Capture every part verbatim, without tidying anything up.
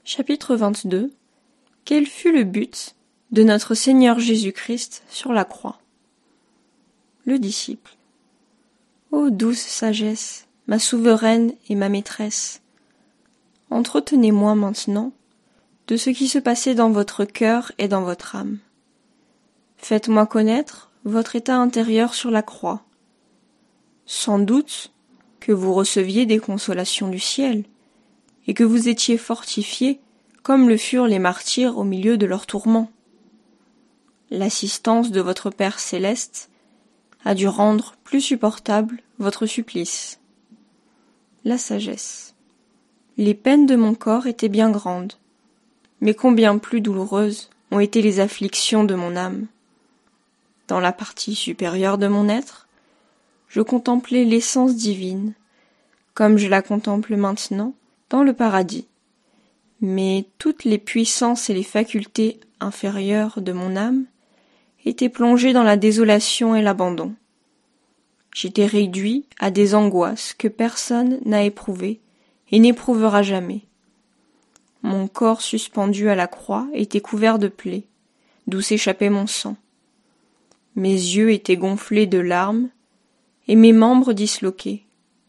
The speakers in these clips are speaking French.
Chapitre vingt-deux. Quel fut le but de notre Seigneur Jésus-Christ sur la croix? Le disciple. Ô douce sagesse, ma souveraine et ma maîtresse, entretenez-moi maintenant de ce qui se passait dans votre cœur et dans votre âme. Faites-moi connaître votre état intérieur sur la croix. Sans doute que vous receviez des consolations du ciel, et que vous étiez fortifiés comme le furent les martyrs au milieu de leurs tourments. L'assistance de votre Père céleste a dû rendre plus supportable votre supplice. La sagesse. Les peines de mon corps étaient bien grandes, mais combien plus douloureuses ont été les afflictions de mon âme. Dans la partie supérieure de mon être, je contemplais l'essence divine, comme je la contemple maintenant dans le paradis. Mais toutes les puissances et les facultés inférieures de mon âme étaient plongées dans la désolation et l'abandon. J'étais réduit à des angoisses que personne n'a éprouvées et n'éprouvera jamais. Mon corps suspendu à la croix était couvert de plaies, d'où s'échappait mon sang. Mes yeux étaient gonflés de larmes et mes membres disloqués.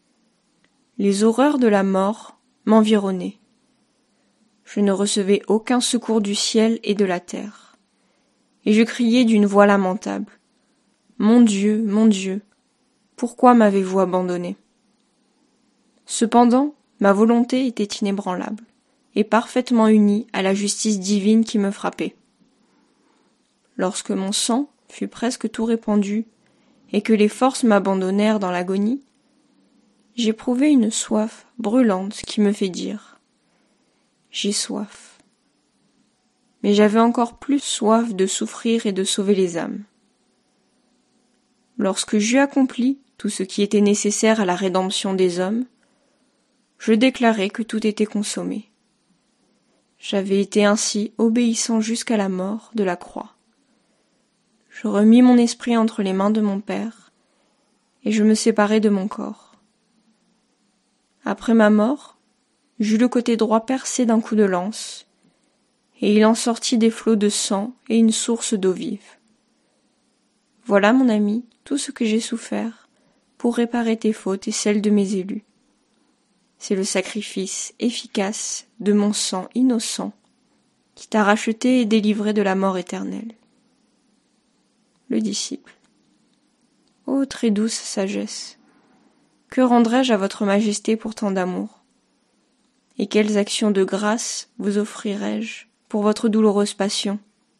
Les horreurs de la mort m'environnaient. Je ne recevais aucun secours du ciel et de la terre. Et je criais d'une voix lamentable. Mon Dieu, mon Dieu, pourquoi m'avez-vous abandonné? Cependant, ma volonté était inébranlable et parfaitement unie à la justice divine qui me frappait. Lorsque mon sang fut presque tout répandu et que les forces m'abandonnèrent dans l'agonie, j'éprouvai une soif brûlante qui me fait dire « J'ai soif ». Mais j'avais encore plus soif de souffrir et de sauver les âmes. Lorsque j'eus accompli tout ce qui était nécessaire à la rédemption des hommes, je déclarai que tout était consommé. J'avais été ainsi obéissant jusqu'à la mort de la croix. Je remis mon esprit entre les mains de mon Père, et je me séparai de mon corps. Après ma mort, j'eus le côté droit percé d'un coup de lance, et il en sortit des flots de sang et une source d'eau vive. Voilà, mon ami, tout ce que j'ai souffert pour réparer tes fautes et celles de mes élus. C'est le sacrifice efficace de mon sang innocent qui t'a racheté et délivré de la mort éternelle. Le disciple. Ô très douce sagesse, que rendrai-je à votre majesté pour tant d'amour? Et quelles actions de grâce vous offrirai-je pour votre douloureuse passion?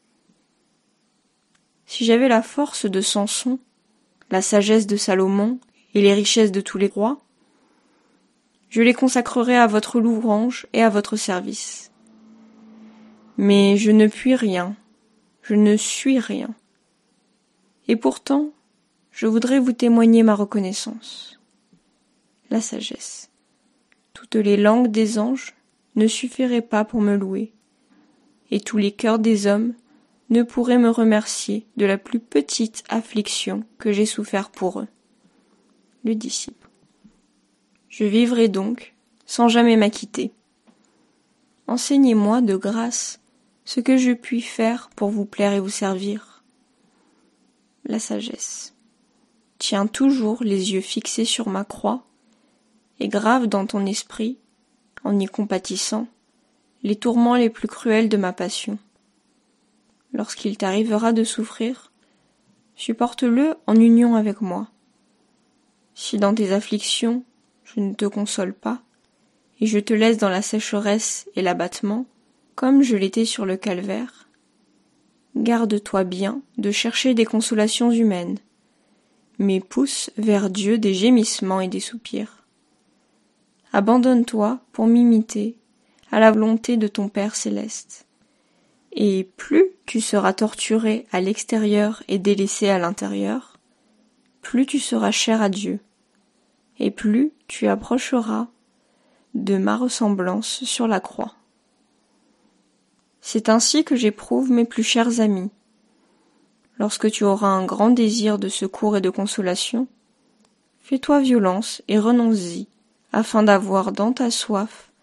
Si j'avais la force de Samson, la sagesse de Salomon et les richesses de tous les rois, je les consacrerais à votre louange et à votre service. Mais je ne puis rien, je ne suis rien. Et pourtant, je voudrais vous témoigner ma reconnaissance. La sagesse. Toutes les langues des anges ne suffiraient pas pour me louer, et tous les cœurs des hommes ne pourraient me remercier de la plus petite affliction que j'ai souffert pour eux. Le disciple. Je vivrai donc sans jamais m'acquitter. Enseignez-moi de grâce ce que je puis faire pour vous plaire et vous servir. La sagesse. Tiens toujours les yeux fixés sur ma croix et grave dans ton esprit, en y compatissant, les tourments les plus cruels de ma passion. Lorsqu'il t'arrivera de souffrir, supporte-le en union avec moi. Si dans tes afflictions, je ne te console pas, et je te laisse dans la sécheresse et l'abattement, comme je l'étais sur le calvaire, garde-toi bien de chercher des consolations humaines, mais pousse vers Dieu des gémissements et des soupirs. Abandonne-toi pour m'imiter à la volonté de ton Père céleste. Et plus tu seras torturé à l'extérieur et délaissé à l'intérieur, plus tu seras cher à Dieu, et plus tu approcheras de ma ressemblance sur la croix. C'est ainsi que j'éprouve mes plus chers amis. Lorsque tu auras un grand désir de secours et de consolation, fais-toi violence et renonce-y, afin d'avoir dans ta soif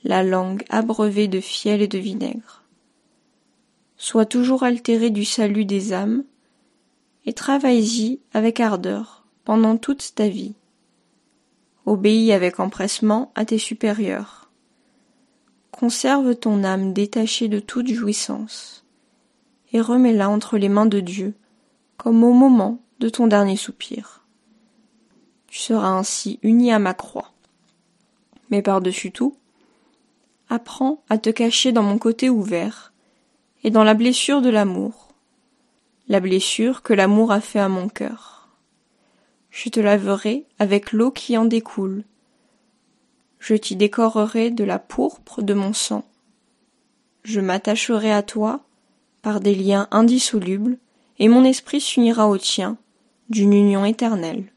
la langue abreuvée de fiel et de vinaigre. Sois toujours altéré du salut des âmes, et travaille-y avec ardeur pendant toute ta vie. Obéis avec empressement à tes supérieurs. Conserve ton âme détachée de toute jouissance, et remets-la entre les mains de Dieu, comme au moment de ton dernier soupir. Tu seras ainsi uni à ma croix. Mais par-dessus tout, apprends à te cacher dans mon côté ouvert et dans la blessure de l'amour, la blessure que l'amour a fait à mon cœur. Je te laverai avec l'eau qui en découle. Je t'y décorerai de la pourpre de mon sang. Je m'attacherai à toi par des liens indissolubles, et mon esprit s'unira au tien d'une union éternelle.